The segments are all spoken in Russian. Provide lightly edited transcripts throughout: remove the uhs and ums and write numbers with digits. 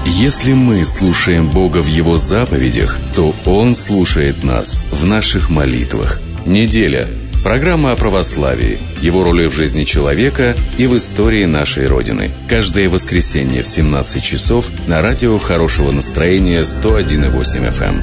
Если мы слушаем Бога в Его заповедях, то Он слушает нас в наших молитвах. Неделя. Программа о православии, его роли в жизни человека и в истории нашей Родины. Каждое воскресенье в 17 часов на радио хорошего настроения 101,8 FM.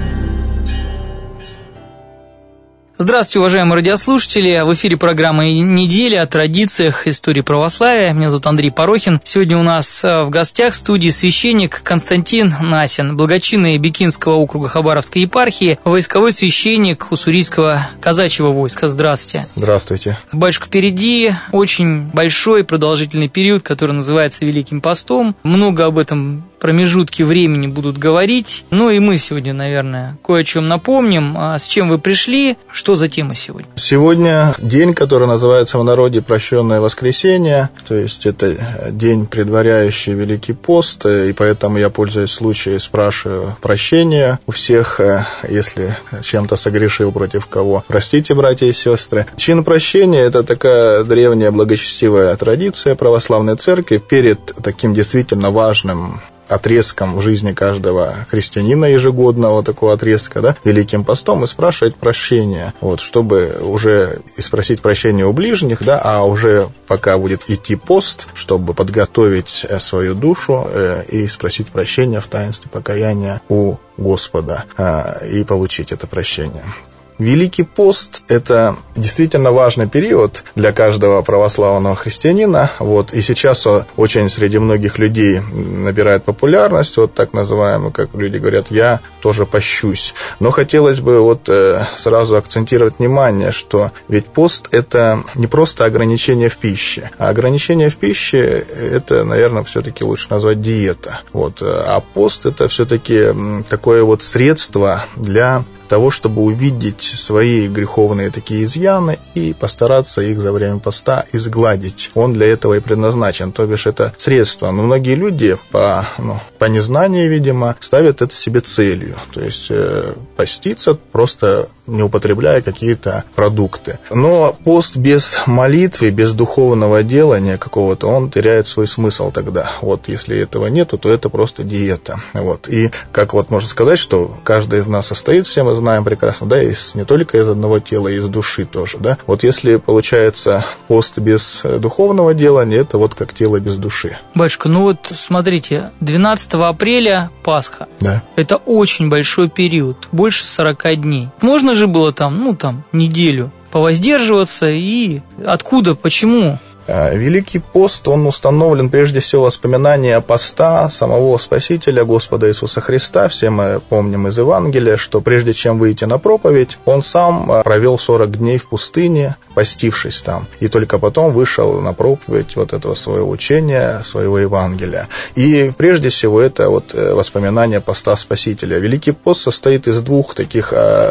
Здравствуйте, уважаемые радиослушатели. В эфире программа «Неделя» о традициях истории православия. Меня зовут Андрей Порохин. Сегодня у нас в гостях в студии священник Константин Насин, благочинный Бикинского округа Хабаровской епархии, войсковой священник Уссурийского казачьего войска. Здравствуйте. Здравствуйте. Батюшка, впереди очень большой продолжительный период, который называется Великим постом. Много об этом промежутки времени будут говорить. Ну и мы сегодня, наверное, кое о чем напомним. С чем вы пришли? Что за тема сегодня? Сегодня день, который называется в народе «Прощенное воскресенье», то есть это день, предваряющий Великий пост, и поэтому я, пользуясь случаем, спрашиваю прощения у всех, если чем-то согрешил против кого. Простите, братья и сестры. Чин прощения – это такая древняя благочестивая традиция православной церкви перед таким действительно важным отрезком в жизни каждого христианина, ежегодного такого отрезка, да, Великим постом, и спрашивать прощения, вот, чтобы уже и спросить прощения у ближних, да, а уже пока будет идти пост, чтобы подготовить свою душу и спросить прощения в таинстве покаяния у Господа и получить это прощение. Великий пост – это действительно важный период для каждого православного христианина. Вот, и сейчас очень среди многих людей набирает популярность, вот так называемый, как люди говорят, я тоже пощусь. Но хотелось бы вот сразу акцентировать внимание, что ведь пост – это не просто ограничение в пище, а ограничение в пище – это, наверное, все-таки лучше назвать диета. Вот, а пост – это все-таки такое вот средство для того, чтобы увидеть свои греховные такие изъяны и постараться их за время поста изгладить. Он для этого и предназначен, то бишь это средство. Но многие люди по незнанию, видимо, ставят это себе целью. То есть поститься, просто не употребляя какие-то продукты. Но пост без молитвы, без духовного делания какого-то, он теряет свой смысл тогда. Вот если этого нету, то это просто диета. Вот. И как вот можно сказать, что каждый из нас состоит, все мы знаем прекрасно, да, не только из одного тела, и из души тоже, да. Вот если получается пост без духовного делания, это вот как тело без души. Батюшка, ну вот смотрите, 12 апреля Пасха. Да. Это очень большой период, больше 40 дней. Можно же было там неделю повоздерживаться, и откуда, почему? Великий пост, он установлен прежде всего воспоминания поста самого Спасителя Господа Иисуса Христа. Все мы помним из Евангелия, что прежде чем выйти на проповедь, он сам провел 40 дней в пустыне, постившись там, и только потом вышел на проповедь вот этого своего учения, своего Евангелия. И прежде всего это вот воспоминания поста Спасителя. Великий пост состоит из двух таких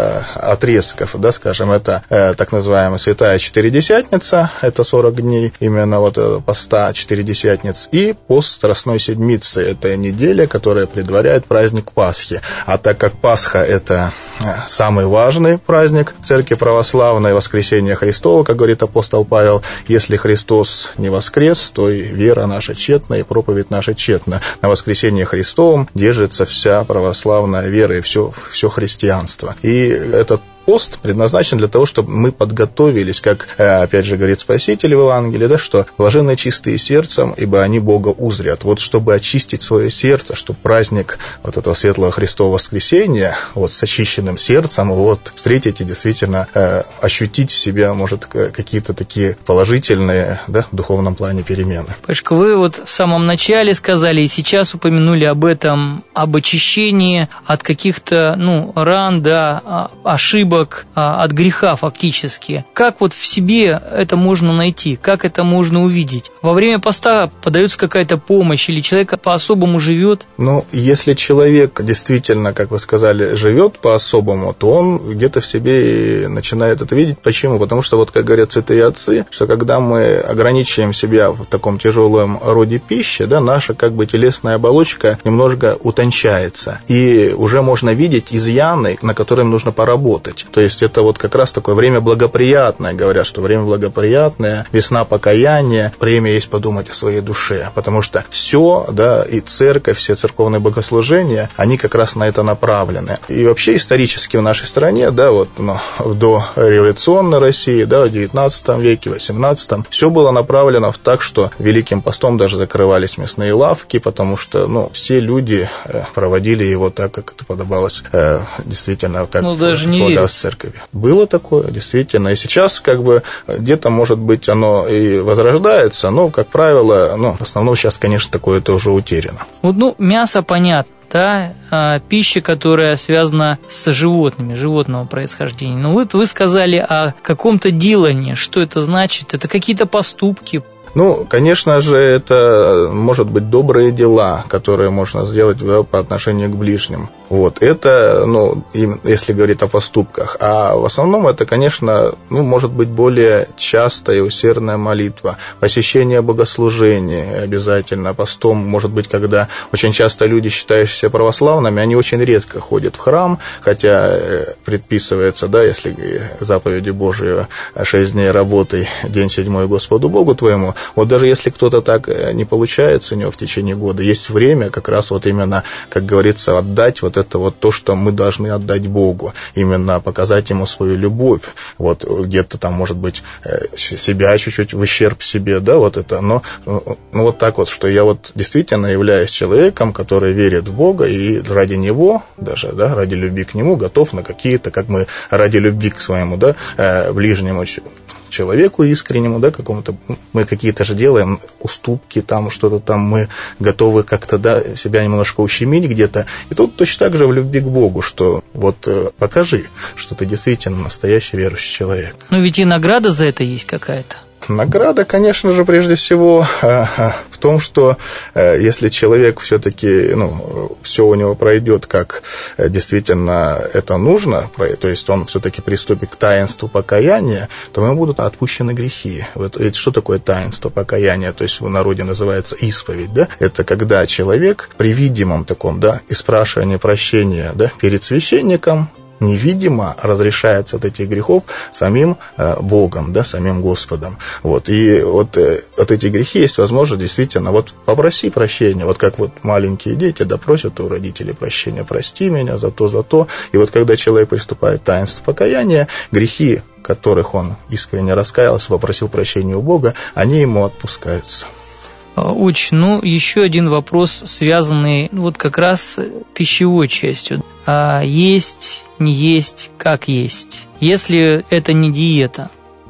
отрезков, да, скажем, это так называемая Святая Четыредесятница, это 40 дней, именно вот поста Четыредесятниц, и пост Страстной Седмицы, это неделя, которая предваряет праздник Пасхи. А так как Пасха – это самый важный праздник Церкви Православной, воскресение Христово, как говорит апостол Павел, если Христос не воскрес, то и вера наша тщетна, и проповедь наша тщетна. На воскресении Христовом держится вся православная вера и все христианство. И этот пост предназначен для того, чтобы мы подготовились, как, опять же, говорит Спаситель в Евангелии, да, что блаженны чистые сердцем, ибо они Бога узрят. Вот чтобы очистить свое сердце, чтобы праздник вот этого светлого Христового воскресения, вот с очищенным сердцем, вот встретить и действительно ощутить в себе, может, какие-то такие положительные, да, в духовном плане перемены. Пашка, вы вот в самом начале сказали, и сейчас упомянули об этом, об очищении от каких-то, ран, да, ошибок, от греха фактически. Как вот в себе это можно найти? Как это можно увидеть? Во время поста подается какая-то помощь или человек по-особому живет? Если человек действительно, как вы сказали, живет по-особому, то он где-то в себе и начинает это видеть. Почему? Потому что, вот как говорят святые отцы, что когда мы ограничиваем себя в таком тяжелом роде пищи, да, наша как бы телесная оболочка немножко утончается. И уже можно видеть изъяны, на которые нужно поработать. пост. То есть это вот как раз такое время благоприятное. Говорят, что время благоприятное, весна покаяния, время есть подумать о своей душе. Потому что все, да, и церковь, все церковные богослужения, они как раз на это направлены. И вообще исторически в нашей стране, да, вот, до революционной России, да, в 19 веке, 18, все было направлено в так, что Великим постом даже закрывались мясные лавки, потому что, все люди проводили его так, как это подобалось, действительно, как даже не полагалось в церкви. Было такое, действительно. И сейчас, где-то, может быть, оно и возрождается, но, как правило, в основном сейчас, конечно, такое это уже утеряно. Мясо понятно. Да, пища, которая связана с животными, животного происхождения. Но вот вы сказали о каком-то делании. Что это значит? Это какие-то поступки? Конечно же, это, может быть, добрые дела, которые можно сделать по отношению к ближним. Вот, это, если говорить о поступках. А в основном это, конечно, может быть более частая и усердная молитва, посещение богослужений обязательно постом. Может быть, когда очень часто люди, считающиеся православными, они очень редко ходят в храм, хотя предписывается, да, если заповеди Божии 6 дней работай, день 7 Господу Богу твоему. Вот даже если кто-то так не получается у него в течение года, есть время как раз вот именно, как говорится, отдать вот это вот то, что мы должны отдать Богу, именно показать Ему свою любовь, вот где-то там, может быть, себя чуть-чуть в ущерб себе, да, вот это, но вот так вот, что я вот действительно являюсь человеком, который верит в Бога и ради Него, даже, да, ради любви к Нему готов на какие-то, как мы ради любви к своему, да, ближнему человеку искреннему, да, какому-то, мы какие-то же делаем уступки, там что-то там мы готовы как-то, да, себя немножко ущемить где-то. И тут точно так же в любви к Богу, что вот покажи, что ты действительно настоящий верующий человек. Ведь и награда за это есть какая-то. Награда, конечно же, прежде всего в том, что если человек все-таки, все у него пройдет, как действительно это нужно, то есть он все-таки приступит к таинству покаяния, то ему будут отпущены грехи. Ведь что такое таинство покаяния? То есть в народе называется исповедь, да? Это когда человек при видимом таком, да, испрашивании прощения, да, перед священником, невидимо разрешается от этих грехов самим Богом, да, самим Господом. Вот. И вот эти грехи есть возможность действительно, вот попроси прощения, вот как вот маленькие дети, да, просят у родителей прощения, прости меня за то. И вот когда человек приступает к таинству покаяния, грехи, которых он искренне раскаялся, попросил прощения у Бога, они ему отпускаются. Очень. Еще один вопрос, связанный вот как раз с пищевой частью. Есть, не есть, как есть, если это не диета?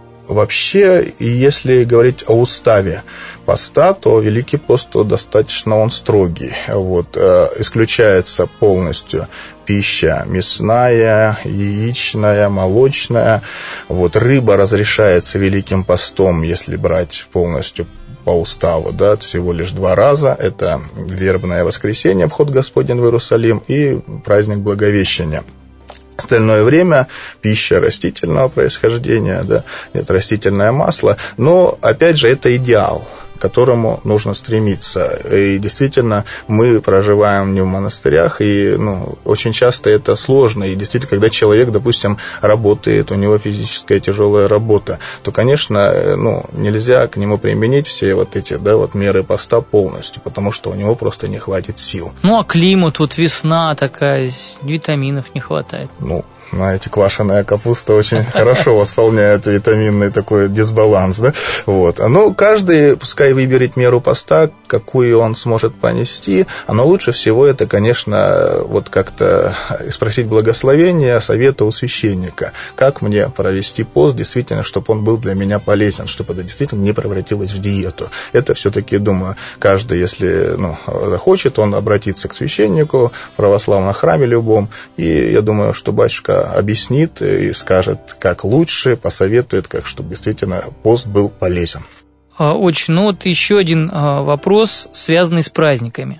Вообще, если говорить о уставе поста, то Великий пост достаточно он строгий. Вот, исключается полностью пища мясная, яичная, молочная. Вот, рыба разрешается Великим постом, если брать полностью по уставу, да, всего лишь 2 раза. Это вербное воскресенье, вход Господень в Иерусалим, и праздник Благовещения. Остальное время пища растительного происхождения, да, это растительное масло, но, опять же, это идеал, к которому нужно стремиться. И действительно, мы проживаем не в монастырях, и очень часто это сложно. И действительно, когда человек, допустим, работает, у него физическая тяжелая работа, то, конечно, нельзя к нему применить все вот эти, да, вот меры поста полностью, потому что у него просто не хватит сил. А климат, тут весна такая, витаминов не хватает. Знаете, квашеная капуста очень хорошо восполняет витаминный такой дисбаланс, да? Вот. Каждый пускай выберет меру поста, какую он сможет понести, но лучше всего это, конечно, вот как-то спросить благословения, совета у священника, как мне провести пост, действительно, чтобы он был для меня полезен, чтобы это действительно не превратилось в диету. Это все-таки, думаю, каждый, если захочет, он обратится к священнику в православном храме любом, и я думаю, что батюшка объяснит и скажет, как лучше, посоветует, как чтобы действительно пост был полезен. Очень. Еще один вопрос, связанный с праздниками.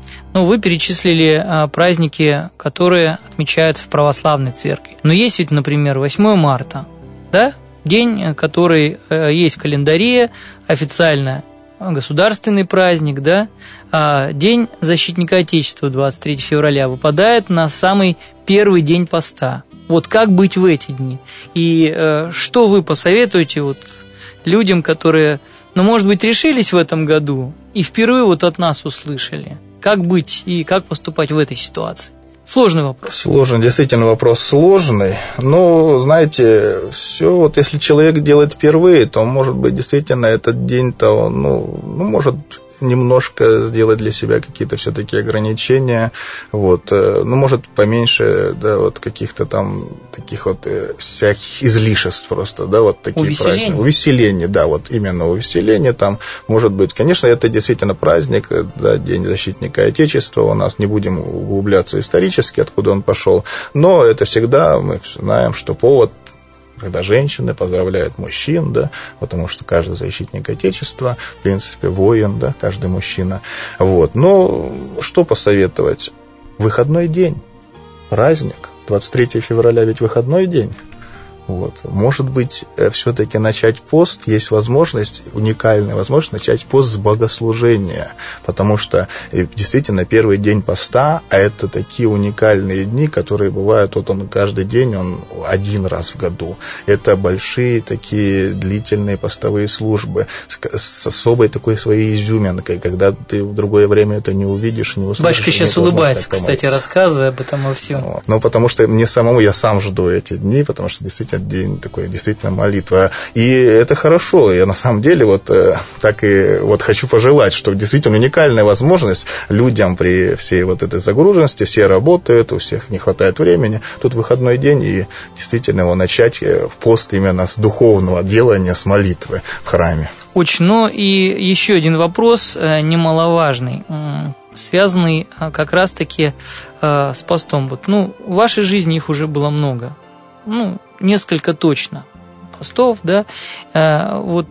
Вы перечислили праздники, которые отмечаются в православной церкви. Но есть ведь, например, 8 марта, да? День, который есть в календаре, официально государственный праздник, да? День защитника Отечества 23 февраля выпадает на самый первый день поста. Вот как быть в эти дни? И что вы посоветуете вот людям, которые, может быть, решились в этом году и впервые вот от нас услышали? Как быть и как поступать в этой ситуации? Сложный вопрос. Сложный, действительно, вопрос сложный. Но, знаете, все, вот если человек делает впервые, то, может быть, действительно, этот день-то он, может немножко сделать для себя какие-то все-таки ограничения, вот, может поменьше, да, вот каких-то там таких вот всяких излишеств просто, да, вот такие праздники. Увеселение, да, вот именно увеселение там, может быть, конечно, это действительно праздник, да, День защитника Отечества, у нас не будем углубляться исторически, откуда он пошел, но это всегда, мы знаем, что повод, когда женщины поздравляют мужчин, да, потому что каждый защитник Отечества, в принципе, воин, да, каждый мужчина. Вот. Но что посоветовать? Выходной день, праздник, 23 февраля ведь выходной день. Вот. Может быть, все-таки начать пост, есть возможность, уникальная возможность начать пост с богослужения, потому что действительно первый день поста, а это такие уникальные дни, которые бывают, вот он каждый день, он один раз в году. Это большие такие длительные постовые службы с особой такой своей изюминкой, когда ты в другое время это не увидишь, не услышишь. Батюшка сейчас улыбается, кстати, рассказывая об этом во всем. Вот. Потому что мне самому, я сам жду эти дни, потому что действительно день такой, действительно молитва. И это хорошо. Я на самом деле вот так и вот хочу пожелать, что действительно уникальная возможность людям при всей вот этой загруженности, все работают, у всех не хватает времени. Тут выходной день, и действительно его начать в пост именно с духовного делания, с молитвы в храме. Очень. Ну и еще один вопрос немаловажный, связанный как раз-таки с постом. Вот, в вашей жизни их уже было много. Несколько точно постов, да, вот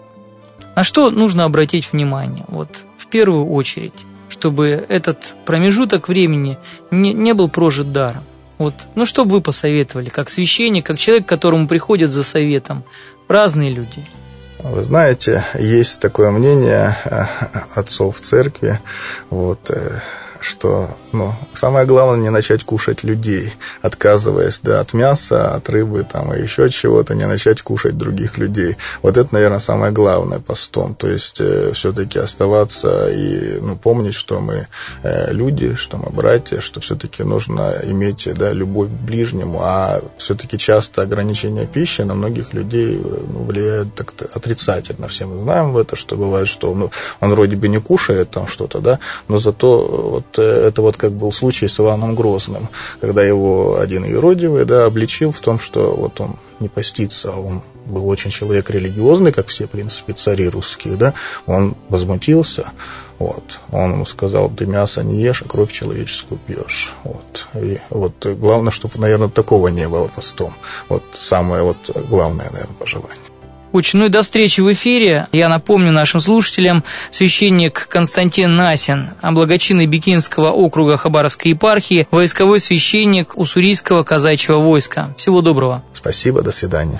на что нужно обратить внимание, вот в первую очередь, чтобы этот промежуток времени не был прожит даром. Вот, что бы вы посоветовали, как священник, как человек, к которому приходят за советом разные люди? Вы знаете, есть такое мнение отцов в церкви, вот, что самое главное не начать кушать людей, отказываясь от мяса, от рыбы там, и еще от чего-то, не начать кушать других людей. Вот это, наверное, самое главное постом. То есть все-таки оставаться и помнить, что мы люди, что мы братья, что все-таки нужно иметь любовь к ближнему, а все-таки часто ограничение пищи на многих людей влияет так-то отрицательно. Все мы знаем это, что бывает, что он вроде бы не кушает там что-то, да, но зато это как был случай с Иваном Грозным, когда его один юродивый обличил в том, что вот он не постится, он был очень человек религиозный, как все, в принципе, цари русские, да, он возмутился, вот, он ему сказал: ты мясо не ешь, а кровь человеческую пьешь, вот, и вот главное, чтобы, наверное, такого не было постом, вот самое главное, наверное, пожелание. Очень. И до встречи в эфире. Я напомню нашим слушателям, священник Константин Насин, благочинный Бикинского округа Хабаровской епархии, войсковой священник Уссурийского казачьего войска. Всего доброго. Спасибо, до свидания.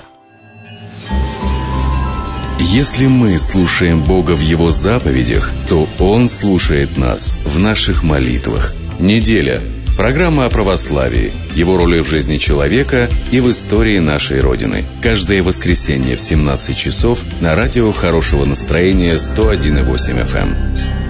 Если мы слушаем Бога в Его заповедях, то Он слушает нас в наших молитвах. Неделя. Программа о православии, его роли в жизни человека и в истории нашей Родины. Каждое воскресенье в 17 часов на радио хорошего настроения 101,8 FM.